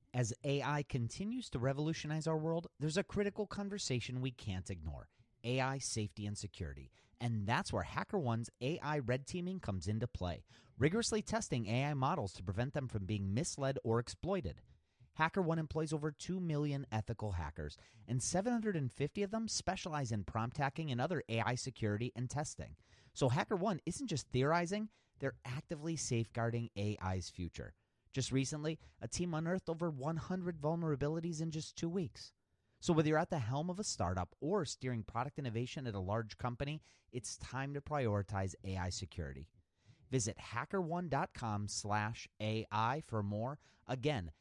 As AI continues to revolutionize our world, there's a critical conversation we can't ignore: AI safety and security. And that's where HackerOne's AI red teaming comes into play, rigorously testing AI models to prevent them from being misled or exploited. HackerOne employs over 2 million ethical hackers, and 750 of them specialize in prompt hacking and other AI security and testing. So HackerOne isn't just theorizing, they're actively safeguarding AI's future. Just recently, a team unearthed over 100 vulnerabilities in just 2 weeks. So whether you're at the helm of a startup or steering product innovation at a large company, it's time to prioritize AI security. Visit hackerone.com/AI for more. Again,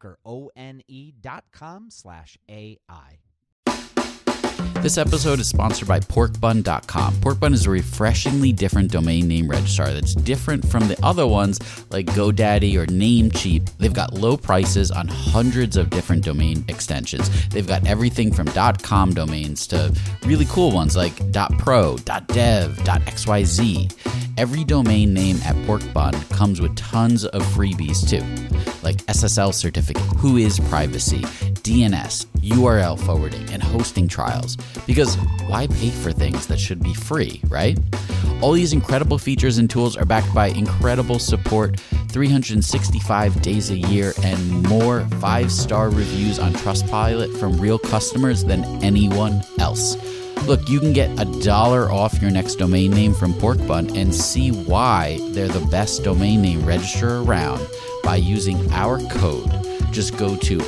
hackerone.com/AI. This episode is sponsored by porkbun.com. Porkbun is a refreshingly different domain name registrar that's different from the other ones like GoDaddy or Namecheap. They've got low prices on hundreds of different domain extensions. They've got everything from .com domains to really cool ones like .pro, .dev, .xyz. Every domain name at Porkbun comes with tons of freebies too, like SSL certificate, WHOIS privacy, DNS, URL forwarding, and hosting trials. Because why pay for things that should be free, right? All these incredible features and tools are backed by incredible support, 365 days a year, and more 5-star reviews on Trustpilot from real customers than anyone else. Look, you can get $1 off your next domain name from Porkbun and see why they're the best domain name registrar around by using our code. Just go to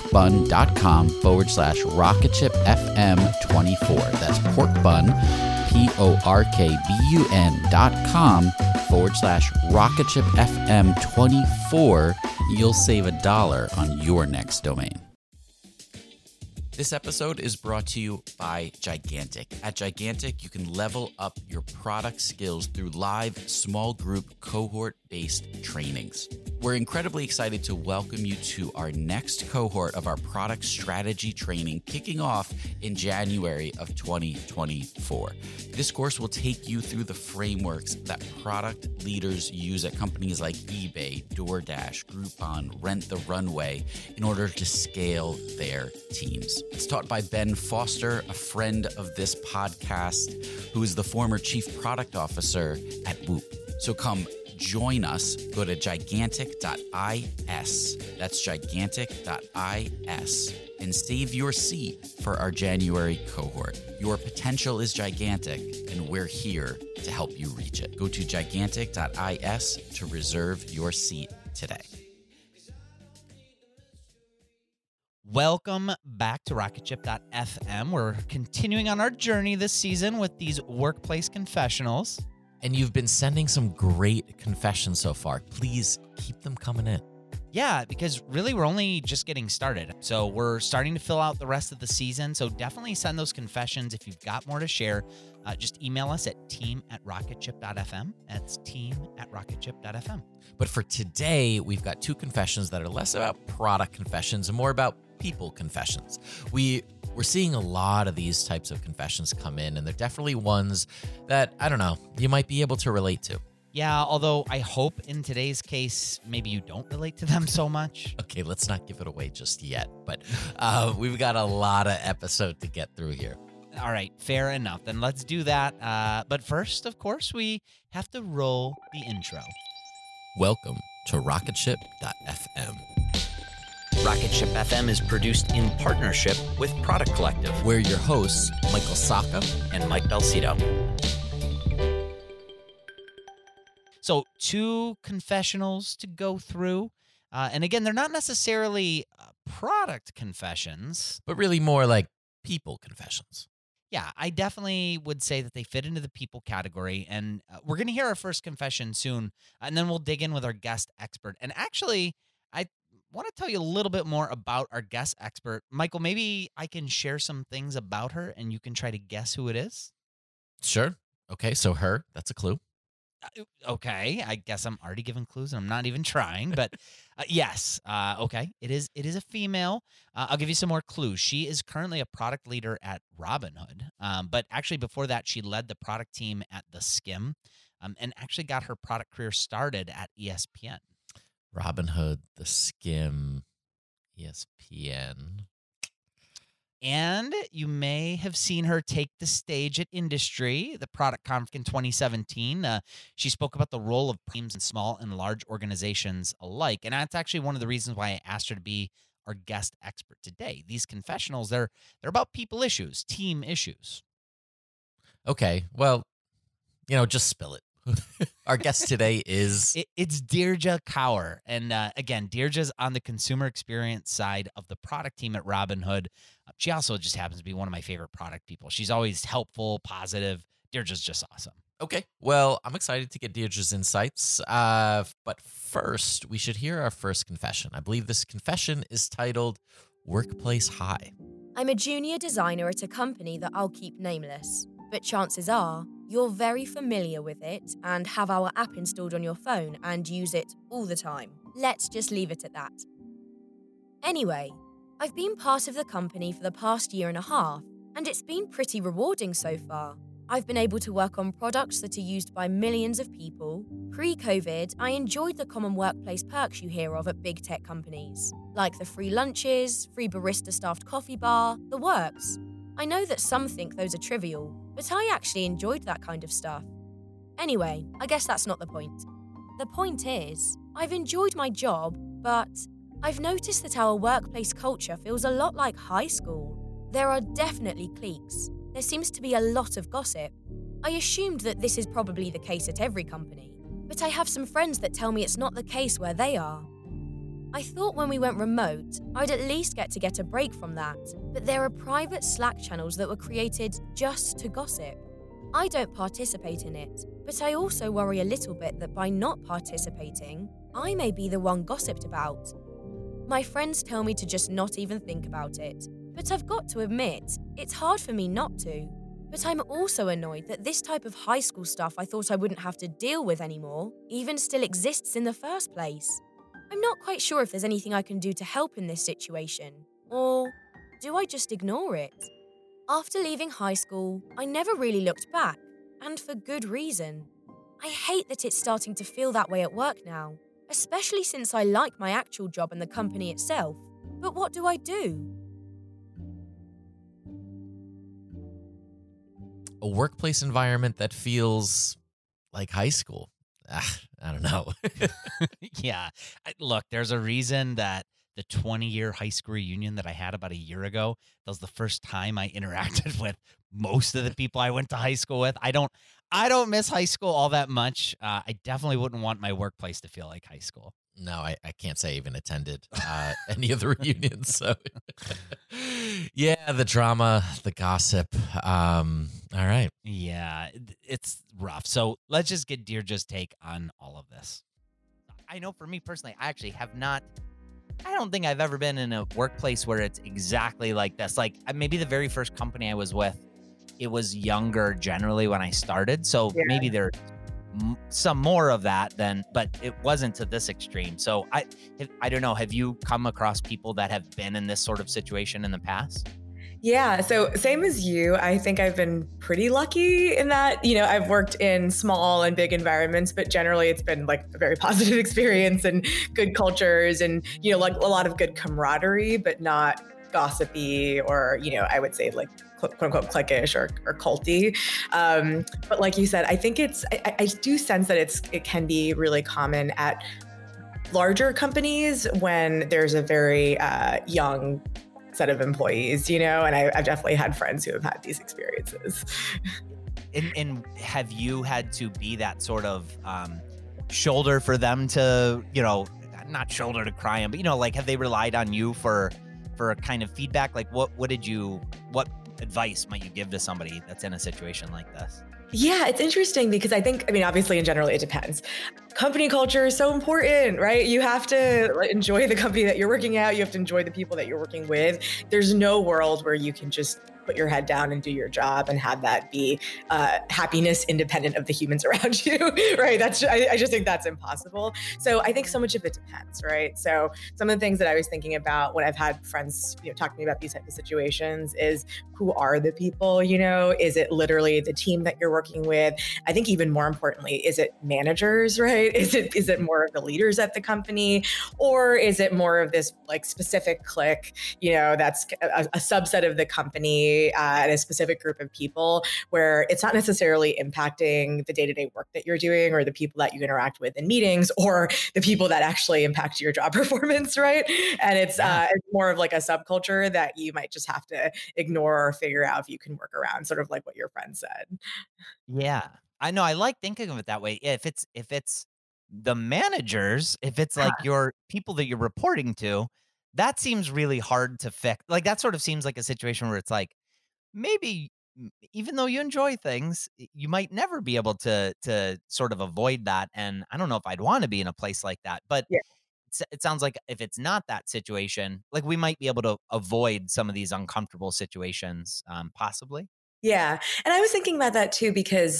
porkbun.com/rocketshipfm24. That's porkbun, porkbun.com/rocketshipfm24. You'll save $1 on your next domain. This episode is brought to you by Gigantic. At Gigantic, you can level up your product skills through live small group cohort-based trainings. We're incredibly excited to welcome you to our next cohort of our product strategy training kicking off in January of 2024. This course will take you through the frameworks that product leaders use at companies like eBay, DoorDash, Groupon, Rent the Runway in order to scale their teams. It's taught by Ben Foster, a friend of this podcast, who is the former chief product officer at Whoop. So come join us. Go to gigantic.is. That's gigantic.is. And save your seat for our January cohort. Your potential is gigantic, and we're here to help you reach it. Go to gigantic.is to reserve your seat today. Welcome back to RocketShip.fm. We're continuing on our journey this season with these workplace confessionals. And you've been sending some great confessions so far. Please keep them coming in. Yeah, because really we're only just getting started. So we're starting to fill out the rest of the season. So definitely send those confessions. If you've got more to share, just email us at team@rocketship.fm. That's team@rocketship.fm. But for today, we've got 2 confessions that are less about product confessions and more about people confessions. We're seeing a lot of these types of confessions come in, and they're definitely ones that, I don't know, you might be able to relate to. Yeah, although I hope in today's case, maybe you don't relate to them so much. Okay, let's not give it away just yet, but we've got a lot of episode to get through here. All right, fair enough. Then let's do that. But first, of course, we have to roll the intro. Welcome to RocketShip.fm. Rocketship FM is produced in partnership with Product Collective. We're your hosts, Michael Sacca and Mike Belcito. So 2 confessionals to go through. And again, they're not necessarily product confessions, but really more like people confessions. Yeah, I definitely would say that they fit into the people category. And we're going to hear our first confession soon. And then we'll dig in with our guest expert. And actually, I want to tell you a little bit more about our guest expert. Michael, maybe I can share some things about her and you can try to guess who it is. Sure. Okay, so her, that's a clue. Okay, I guess I'm already giving clues and I'm not even trying, but yes. Okay, it is a female. I'll give you some more clues. She is currently a product leader at Robinhood, but actually before that, she led the product team at The Skim, and actually got her product career started at ESPN. Robinhood, The Skim, ESPN. And you may have seen her take the stage at Industry, the product conference in 2017. She spoke about the role of teams in small and large organizations alike. And that's actually one of the reasons why I asked her to be our guest expert today. These confessionals, they're about people issues, team issues. Okay, well, just spill it. Our guest today is... It's Dheerja Kaur. And again, Dheerja's on the consumer experience side of the product team at Robinhood. She also just happens to be one of my favorite product people. She's always helpful, positive. Dheerja's just awesome. Okay, well, I'm excited to get Dheerja's insights. But first, we should hear our first confession. I believe this confession is titled Workplace High. I'm a junior designer at a company that I'll keep nameless. But chances are, you're very familiar with it and have our app installed on your phone and use it all the time. Let's just leave it at that. Anyway, I've been part of the company for the past year and a half, and it's been pretty rewarding so far. I've been able to work on products that are used by millions of people. Pre-COVID, I enjoyed the common workplace perks you hear of at big tech companies, like the free lunches, free barista-staffed coffee bar, the works. I know that some think those are trivial, but I actually enjoyed that kind of stuff. Anyway, I guess that's not the point. The point is, I've enjoyed my job, but I've noticed that our workplace culture feels a lot like high school. There are definitely cliques. There seems to be a lot of gossip. I assumed that this is probably the case at every company, but I have some friends that tell me it's not the case where they are. I thought when we went remote, I'd at least get a break from that, but there are private Slack channels that were created just to gossip. I don't participate in it, but I also worry a little bit that by not participating, I may be the one gossiped about. My friends tell me to just not even think about it, but I've got to admit, it's hard for me not to. But I'm also annoyed that this type of high school stuff I thought I wouldn't have to deal with anymore even still exists in the first place. I'm not quite sure if there's anything I can do to help in this situation, or do I just ignore it? After leaving high school, I never really looked back, and for good reason. I hate that it's starting to feel that way at work now, especially since I like my actual job and the company itself. But what do I do? A workplace environment that feels like high school. I don't know. Yeah. Look, there's a reason that the 20-year high school reunion that I had about a year ago, that was the first time I interacted with most of the people I went to high school with. I don't miss high school all that much. I definitely wouldn't want my workplace to feel like high school. No, I can't say I even attended any of the reunions. So, yeah, the drama, the gossip. All right. Yeah, it's rough. So let's just get Dheerja's take on all of this. I know for me personally, I actually have not. I don't think I've ever been in a workplace where it's exactly like this. Like maybe the very first company I was with, it was younger generally when I started. So maybe there's some more of that then, but it wasn't to this extreme. So I don't know. Have you come across people that have been in this sort of situation in the past? Yeah, so same as you. I think I've been pretty lucky in that, I've worked in small and big environments, but generally it's been like a very positive experience and good cultures and, like a lot of good camaraderie, but not gossipy or, I would say like quote unquote cliquish or culty. But like you said, I think I do sense that it can be really common at larger companies when there's a very young set of employees, and I've definitely had friends who have had these experiences. And have you had to be that sort of shoulder for them to, not shoulder to cry on, but like have they relied on you for a kind of feedback? Like what advice might you give to somebody that's in a situation like this? Yeah, it's interesting because obviously in general, it depends. Company culture is so important, right? You have to enjoy the company that you're working at. You have to enjoy the people that you're working with. There's no world where you can just put your head down and do your job and have that be happiness independent of the humans around you, right? I just think that's impossible. So I think so much of it depends, right? So some of the things that I was thinking about when I've had friends, talk to me about these types of situations is, who are the people? Is it literally the team that you're working with? I think even more importantly, is it managers, right? Is it more of the leaders at the company, or is it more of this like specific clique, that's a subset of the company and a specific group of people where it's not necessarily impacting the day-to-day work that you're doing or the people that you interact with in meetings or the people that actually impact your job performance, right? And it's more of like a subculture that you might just have to ignore or figure out if you can work around, sort of like what your friend said. Yeah. I know. I like thinking of it that way. If it's the managers, if it's like your people that you're reporting to, that seems really hard to fix. Like that sort of seems like a situation where it's like, maybe even though you enjoy things, you might never be able to sort of avoid that. And I don't know if I'd want to be in a place like that, but Yeah. it sounds like if it's not that situation, like we might be able to avoid some of these uncomfortable situations, possibly. Yeah. And I was thinking about that too, because,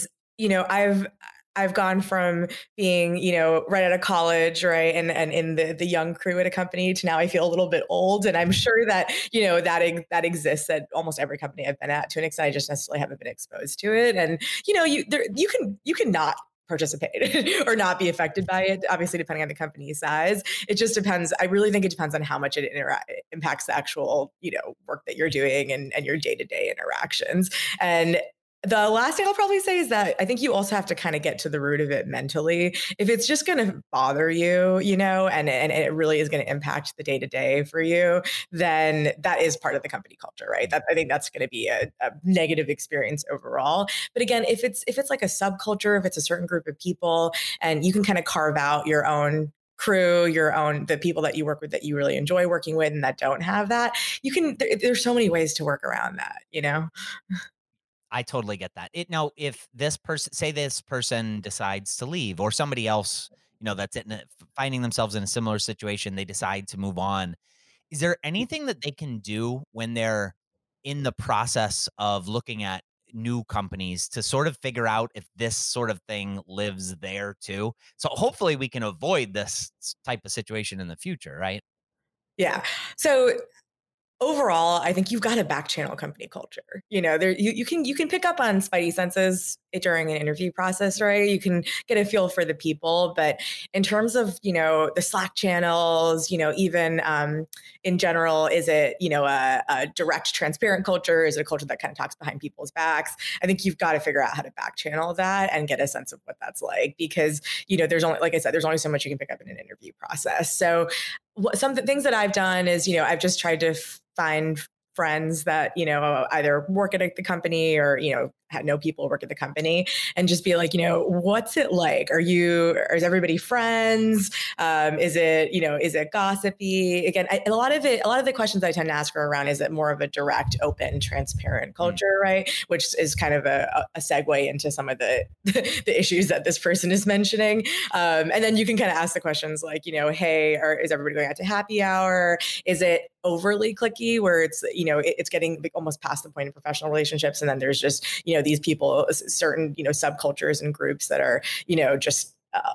I've gone from being, right out of college, right, and in the young crew at a company to now I feel a little bit old, and I'm sure that that exists at almost every company I've been at to an extent. I just necessarily haven't been exposed to it, and you can not participate or not be affected by it, obviously depending on the company's size. It just depends. I really think it depends on how much it impacts the actual work that you're doing and your day-to-day interactions. And the last thing I'll probably say is that I think you also have to kind of get to the root of it mentally. If it's just going to bother you, and it really is going to impact the day to day for you, then that is part of the company culture, right? I think that's going to be a negative experience overall. But again, if it's like a subculture, if it's a certain group of people, and you can kind of carve out your own crew, the people that you work with that you really enjoy working with and that don't have that, there's so many ways to work around that, I totally get that. Now, if this person decides to leave, or somebody else, that's finding themselves in a similar situation, they decide to move on. Is there anything that they can do when they're in the process of looking at new companies to sort of figure out if this sort of thing lives there too? So hopefully we can avoid this type of situation in the future, right? Yeah. So overall, I think you've got to back channel company culture. You can pick up on spidey senses during an interview process, right? You can get a feel for the people, but in terms of the Slack channels, even in general, is it a direct, transparent culture? Is it a culture that kind of talks behind people's backs? I think you've got to figure out how to back channel that and get a sense of what that's like, because there's only, like I said, there's only so much you can pick up in an interview process. So some of the things that I've done is I've just tried to find friends that either work at the company or know people work at the company, and just be like, what's it like? Is everybody friends? Is it gossipy? Again, a lot of the questions I tend to ask are around, is it more of a direct, open, transparent culture, right? Which is kind of a segue into some of the issues that this person is mentioning. And then you can kind of ask the questions like, hey, is everybody going out to happy hour? Is it overly cliquey where it's it's getting almost past the point of professional relationships, and then there's just these people, certain subcultures and groups that are just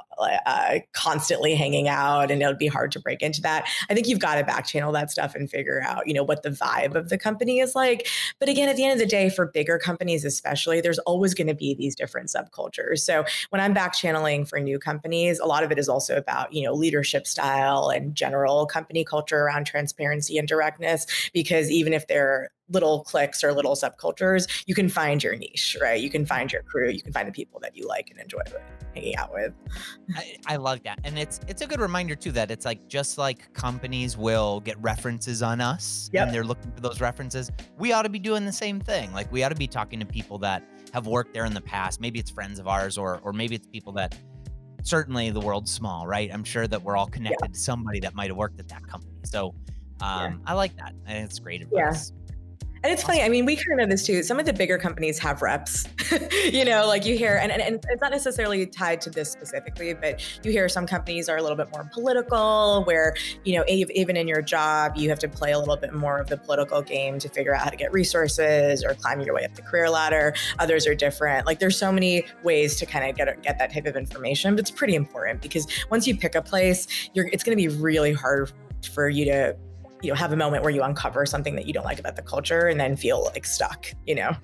constantly hanging out, and it would be hard to break into that. I think you've got to back channel that stuff and figure out what the vibe of the company is like. But again, at the end of the day, for bigger companies especially, there's always going to be these different subcultures. So when I'm back channeling for new companies, a lot of it is also about leadership style and general company culture around transparency and directness, because even if they're little cliques or little subcultures, you can find your niche, right? You can find your crew, you can find the people that you like and enjoy hanging out with. I love that. And it's a good reminder too, that it's like, just like companies will get references on us, Yep. and they're looking for those references, we ought to be doing the same thing. Like, we ought to be talking to people that have worked there in the past. Maybe it's friends of ours, or maybe it's people that, certainly the world's small, right? I'm sure that we're all connected to somebody that might have worked at that company. So I like that. I think it's great advice. And it's funny. I mean, we kind of know this too. Some of the bigger companies have reps, like you hear, and it's not necessarily tied to this specifically, but you hear some companies are a little bit more political where, even in your job, you have to play a little bit more of the political game to figure out how to get resources or climb your way up the career ladder. Others are different. Like there's so many ways to kind of get that type of information, but it's pretty important because once you pick a place, it's going to be really hard for you to have a moment where you uncover something that you don't like about the culture and then feel like stuck, Yeah.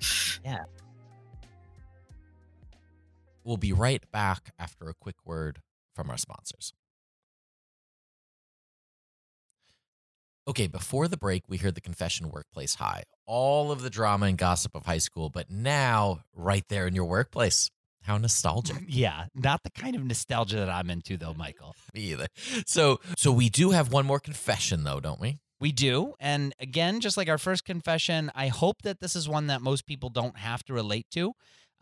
We'll be right back after a quick word from our sponsors. Okay, before the break, we heard the Confession Workplace High. All of the drama and gossip of high school, but now right there in your workplace. How nostalgic. Yeah, not the kind of nostalgia that I'm into, though, Michael. Me either. So we do have one more confession, though, don't we? We do. And again, just like our first confession, I hope that this is one that most people don't have to relate to.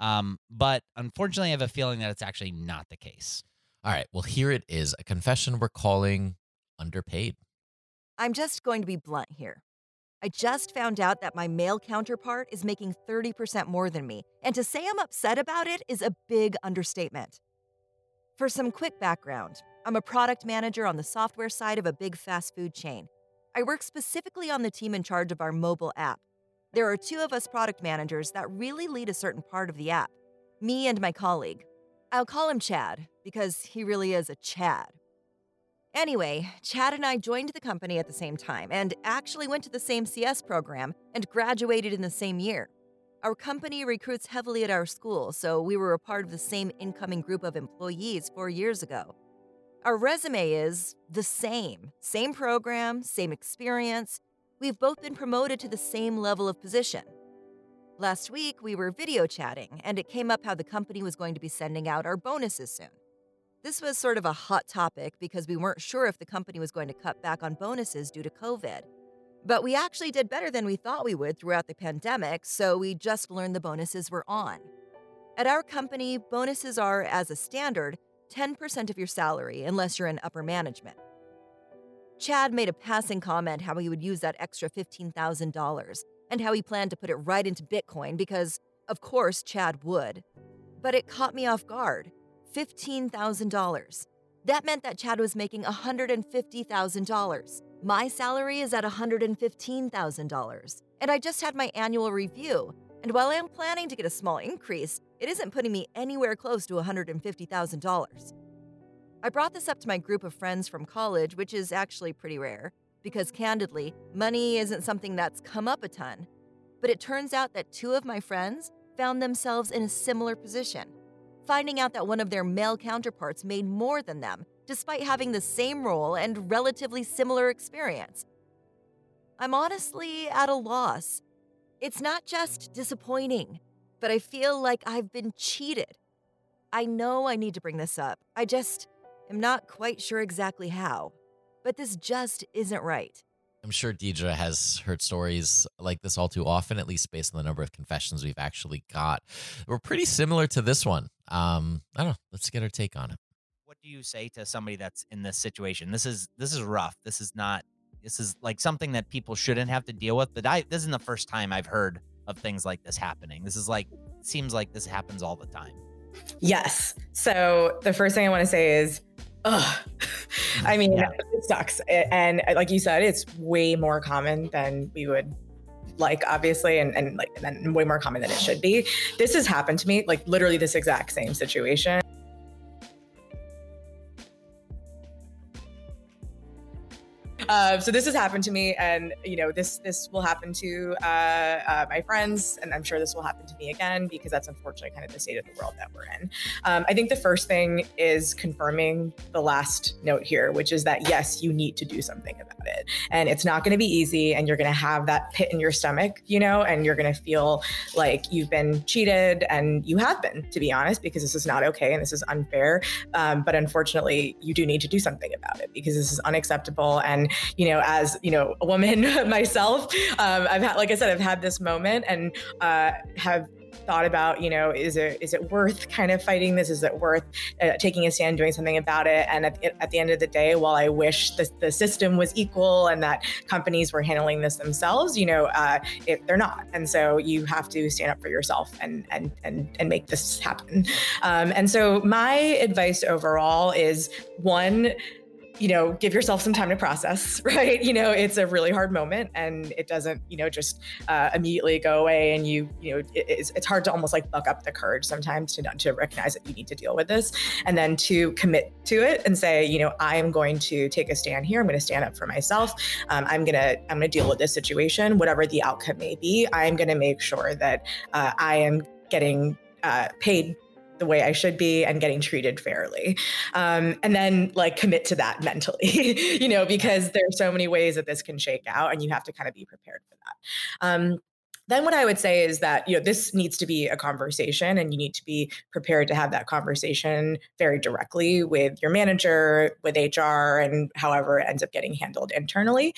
But unfortunately, I have a feeling that it's actually not the case. All right. Well, here it is. A confession we're calling Underpaid. I'm just going to be blunt here. I just found out that my male counterpart is making 30% more than me, and to say I'm upset about it is a big understatement. For some quick background, I'm a product manager on the software side of a big fast food chain. I work specifically on the team in charge of our mobile app. There are 2 of us product managers that really lead a certain part of the app, me and my colleague. I'll call him Chad, because he really is a Chad. Anyway, Chad and I joined the company at the same time and actually went to the same CS program and graduated in the same year. Our company recruits heavily at our school, so we were a part of the same incoming group of employees 4 years ago. Our resume is the same program, same experience. We've both been promoted to the same level of position. Last week, we were video chatting, and it came up how the company was going to be sending out our bonuses soon. This was sort of a hot topic because we weren't sure if the company was going to cut back on bonuses due to COVID. But we actually did better than we thought we would throughout the pandemic, so we just learned the bonuses were on. At our company, bonuses are, as a standard, 10% of your salary unless you're in upper management. Chad made a passing comment how he would use that extra $15,000 and how he planned to put it right into Bitcoin because, of course, Chad would. But it caught me off guard. $15,000. That meant that Chad was making $150,000. My salary is at $115,000. And I just had my annual review. And while I am planning to get a small increase, it isn't putting me anywhere close to $150,000. I brought this up to my group of friends from college, which is actually pretty rare, because candidly, money isn't something that's come up a ton. But it turns out that 2 of my friends found themselves in a similar position, finding out that one of their male counterparts made more than them, despite having the same role and relatively similar experience. I'm honestly at a loss. It's not just disappointing, but I feel like I've been cheated. I know I need to bring this up. I just am not quite sure exactly how. But this just isn't right. I'm sure Deidre has heard stories like this all too often, at least based on the number of confessions we've actually got. We're pretty similar to this one. I don't know. Let's get her take on it. What do you say to somebody that's in this situation? This is rough. This is like something that people shouldn't have to deal with. But this isn't the first time I've heard of things like this happening. This is seems like this happens all the time. Yes. So the first thing I want to say is, I mean, yeah. It sucks. And like you said, it's way more common than we would like, obviously, and way more common than it should be. This has happened to me, like literally this exact same situation. So this has happened to me, and this will happen to my friends, and I'm sure this will happen to me again because that's unfortunately kind of the state of the world that we're in. I think the first thing is confirming the last note here, which is that yes, you need to do something about it, and it's not going to be easy, and you're going to have that pit in your stomach, and you're going to feel like you've been cheated, and you have been, to be honest, because this is not okay and this is unfair. But unfortunately, you do need to do something about it because this is unacceptable. And as a woman myself, I've had, like I said, I've had this moment and have thought about, is it worth kind of fighting this? Is it worth taking a stand, doing something about it? And at the end of the day, while I wish the system was equal and that companies were handling this themselves, they're not. And so you have to stand up for yourself and make this happen. And so my advice overall is, one, give yourself some time to process, right? It's a really hard moment and it doesn't, just immediately go away. And it's hard to almost like buck up the courage sometimes to recognize that you need to deal with this. And then to commit to it and say, I'm going to take a stand here. I'm going to stand up for myself. I'm going to deal with this situation, whatever the outcome may be. I'm going to make sure that I am getting paid the way I should be and getting treated fairly. And then commit to that mentally, because there are so many ways that this can shake out and you have to kind of be prepared for that. Then what I would say is that, this needs to be a conversation and you need to be prepared to have that conversation very directly with your manager, with HR, and however it ends up getting handled internally.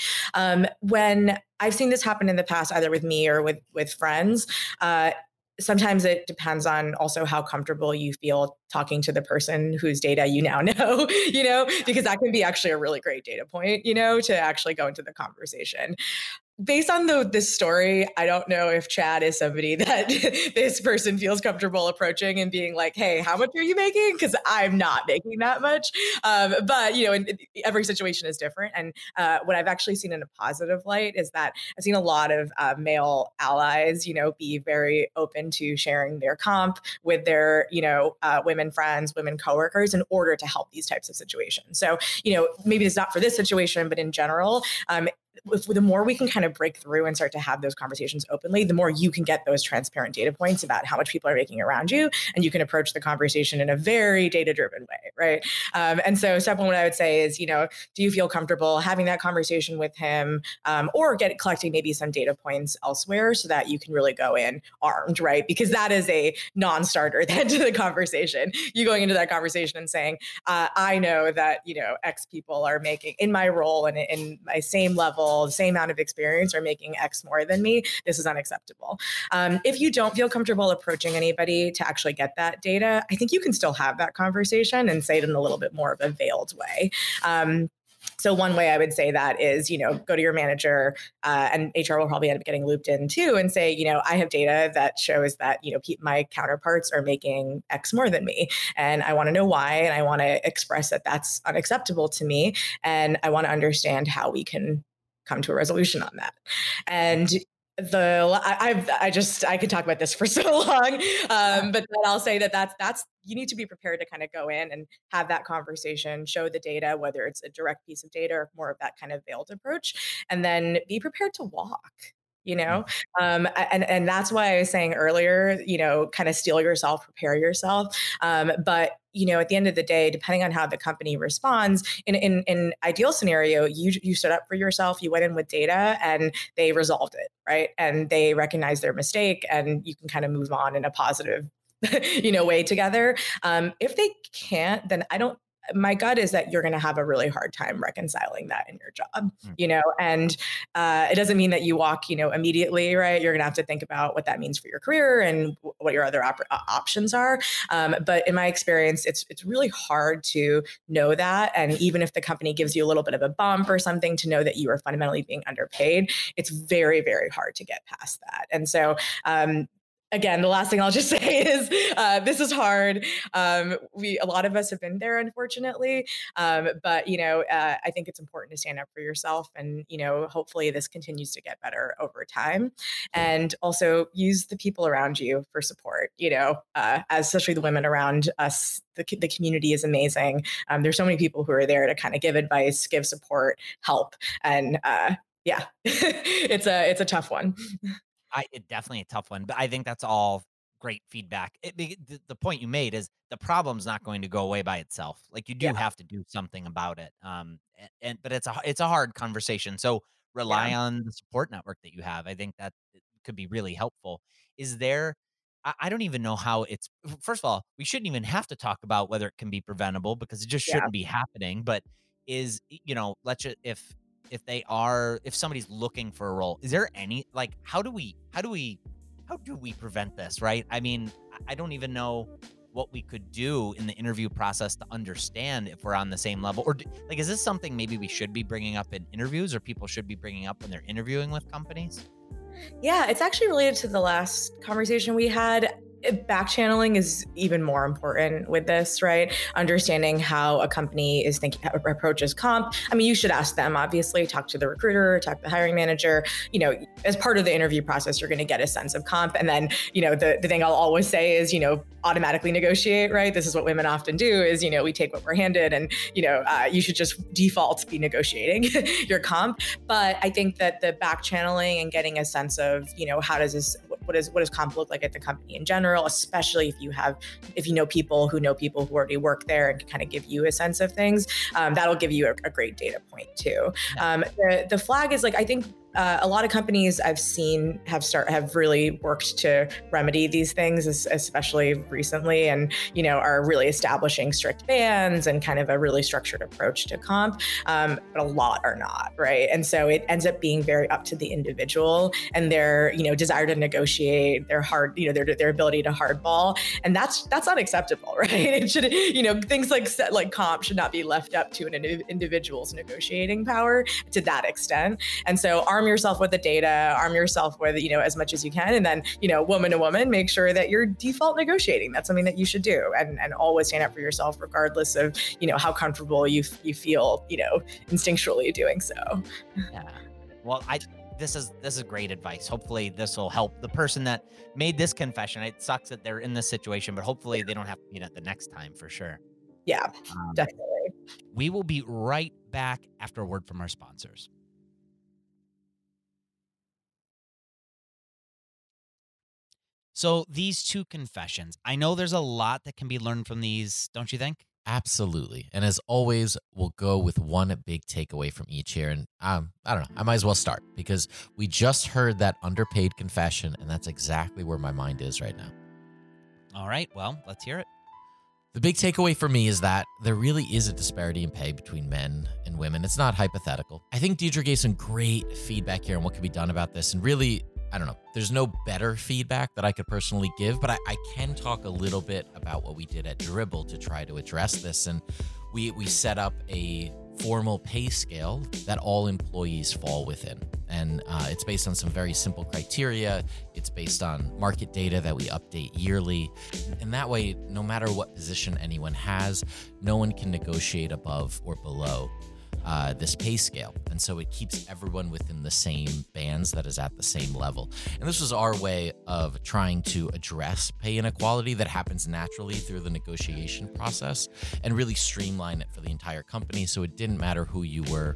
When I've seen this happen in the past, either with me or with friends, sometimes it depends on also how comfortable you feel talking to the person whose data you now know, because that can be actually a really great data point, to actually go into the conversation. Based on this story, I don't know if Chad is somebody that this person feels comfortable approaching and being like, hey, how much are you making? Because I'm not making that much. But, every situation is different. And what I've actually seen in a positive light is that I've seen a lot of male allies, be very open to sharing their comp with their, women friends, women coworkers in order to help these types of situations. So, maybe it's not for this situation, but in general, the more we can kind of break through and start to have those conversations openly, the more you can get those transparent data points about how much people are making around you. And you can approach the conversation in a very data-driven way, right? And so step one, what I would say is, do you feel comfortable having that conversation with him, or collecting maybe some data points elsewhere so that you can really go in armed, right? Because that is a non-starter then to the conversation. You going into that conversation and saying, I know that, X people are making, in my role and in my same level, the same amount of experience, are making X more than me. This is unacceptable. If you don't feel comfortable approaching anybody to actually get that data, I think you can still have that conversation and say it in a little bit more of a veiled way. So one way I would say that is, go to your manager, and HR will probably end up getting looped in too, and say, I have data that shows that, my counterparts are making X more than me. And I want to know why. And I want to express that that's unacceptable to me. And I want to understand how we can come to a resolution on that. And I could talk about this for so long, but then I'll say that's you need to be prepared to kind of go in and have that conversation, show the data, whether it's a direct piece of data or more of that kind of veiled approach, and then be prepared to walk. And that's why I was saying earlier, kind of steel yourself, prepare yourself. But at the end of the day, depending on how the company responds, in ideal scenario, you stood up for yourself, you went in with data, and they resolved it, right? And they recognized their mistake, and you can kind of move on in a positive, way together. If they can't, then my gut is that you're going to have a really hard time reconciling that in your job, and it doesn't mean that you walk, immediately, right? You're going to have to think about what that means for your career and what your other options are. But in my experience, it's really hard to know that. And even if the company gives you a little bit of a bump or something, to know that you are fundamentally being underpaid, it's very, very hard to get past that. And so, again, the last thing I'll just say is this is hard. A lot of us have been there, unfortunately. But I think it's important to stand up for yourself, and hopefully this continues to get better over time. And also use the people around you for support. Especially the women around us. The community is amazing. There's so many people who are there to kind of give advice, give support, help, and it's a tough one. It's definitely a tough one, but I think that's all great feedback. The point you made is the problem's not going to go away by itself. Like, you do have to do something about it. But it's a hard conversation. So rely on the support network that you have. I think that it could be really helpful. Is there? I don't even know how it's. First of all, we shouldn't even have to talk about whether it can be preventable, because it just shouldn't be happening. But if somebody's looking for a role, is there any, how do we how do we prevent this, right? I mean, I don't even know what we could do in the interview process to understand if we're on the same level. Or like, is this something maybe we should be bringing up in interviews, or people should be bringing up when they're interviewing with companies? Yeah, it's actually related to the last conversation we had. Back channeling is even more important with this, right? Understanding how a company is thinking, approaches comp. I mean, you should ask them, obviously, talk to the recruiter, talk to the hiring manager. You know, as part of the interview process, you're going to get a sense of comp. And then, you know, the thing I'll always say is, you know, automatically negotiate, right? This is what women often do is, you know, we take what we're handed, and, you know, you should just default be negotiating your comp. But I think that the back channeling and getting a sense of, you know, how does this, what does comp look like at the company in general, especially if you know people who already work there and can kind of give you a sense of things, that'll give you a great data point too. The flag is like, I think a lot of companies I've seen have really worked to remedy these things, especially recently, and, you know, are really establishing strict bans and kind of a really structured approach to comp. But a lot are not, right? And so it ends up being very up to the individual and their, you know, desire to negotiate, their ability to hardball, and that's not acceptable, right? It should, you know, things like comp should not be left up to an individual's negotiating power to that extent. And so arm yourself with the data, arm yourself with, you know, as much as you can. And then, you know, woman to woman, make sure that you're default negotiating. That's something that you should do, and always stand up for yourself, regardless of, you know, how comfortable you feel, you know, instinctually doing so. Yeah. Well, this is great advice. Hopefully this will help the person that made this confession. It sucks that they're in this situation, but hopefully they don't have to meet it the next time, for sure. Yeah, definitely. We will be right back after a word from our sponsors. So these two confessions, I know there's a lot that can be learned from these, don't you think? Absolutely. And as always, we'll go with one big takeaway from each here. And I don't know, I might as well start because we just heard that underpaid confession, and that's exactly where my mind is right now. All right, well, let's hear it. The big takeaway for me is that there really is a disparity in pay between men and women. It's not hypothetical. I think Deidre gave some great feedback here on what can be done about this. And really, I don't know, there's no better feedback that I could personally give, but I can talk a little bit about what we did at Dribbble to try to address this. And we set up a formal pay scale that all employees fall within. And it's based on some very simple criteria. It's based on market data that we update yearly. And that way, no matter what position anyone has, no one can negotiate above or below this pay scale. And so it keeps everyone within the same bands that is at the same level. And this was our way of trying to address pay inequality that happens naturally through the negotiation process and really streamline it for the entire company. So it didn't matter who you were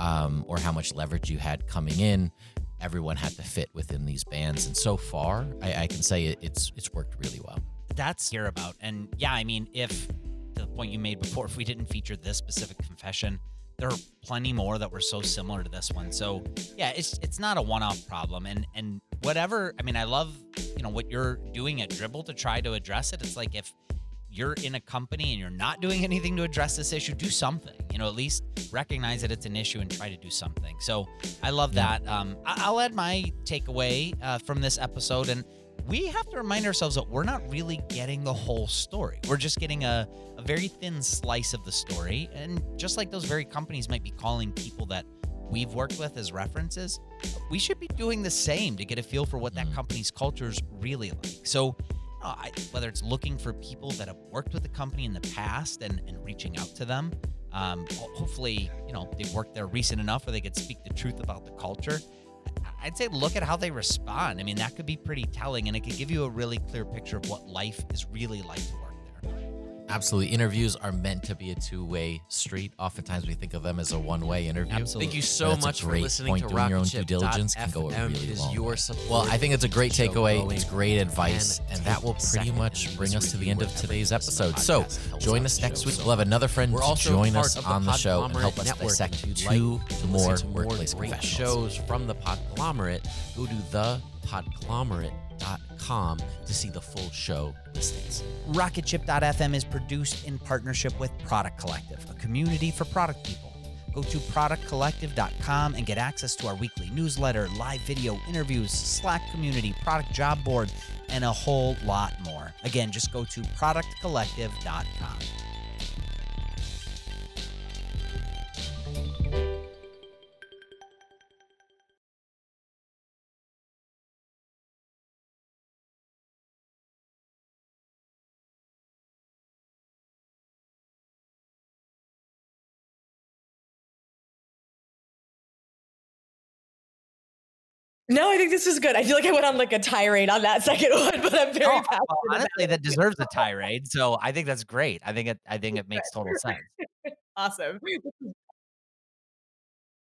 or how much leverage you had coming in. Everyone had to fit within these bands. And so far, I can say it's worked really well. That's hear about. And yeah, I mean, if to the point you made before, if we didn't feature this specific confession, there are plenty more that were so similar to this one. So yeah, it's not a one-off problem. And whatever, I mean, I love, you know, what you're doing at Dribbble to try to address it. It's like, if you're in a company and you're not doing anything to address this issue, do something, you know, at least recognize that it's an issue and try to do something. So I love that. I'll add my takeaway from this episode. And we have to remind ourselves that we're not really getting the whole story. We're just getting a very thin slice of the story. And just like those very companies might be calling people that we've worked with as references, we should be doing the same to get a feel for what that company's culture is really like. So whether it's looking for people that have worked with the company in the past and reaching out to them, hopefully, you know, they've worked there recent enough where they could speak the truth about the culture. I'd say look at how they respond. I mean, that could be pretty telling, and it could give you a really clear picture of what life is really like to work there. Absolutely. Interviews are meant to be a two-way street. Oftentimes we think of them as a one-way interview. Absolutely. Thank you so much for listening to Doing your own due diligence can go a really long way. Well, I think it's a great takeaway. It's great advice. And that will pretty much bring us to the end of today's episode. So join us next week. We'll have another friend join us on the show and help us dissect two more workplace confessionals. Shows from the Podglomerate. Go to thepodglomerate.com to see the full show listings. Rocketship.fm is produced in partnership with Product Collective, a community for product people. Go to productcollective.com and get access to our weekly newsletter, live video interviews, Slack community, product job board, and a whole lot more. Again, just go to productcollective.com. No, I think this was good. I feel like I went on like a tirade on that second one, but I'm very Oh, passionate well, about honestly, it. that deserves a tirade. So I think that's great. I think it makes total sense. Awesome. This is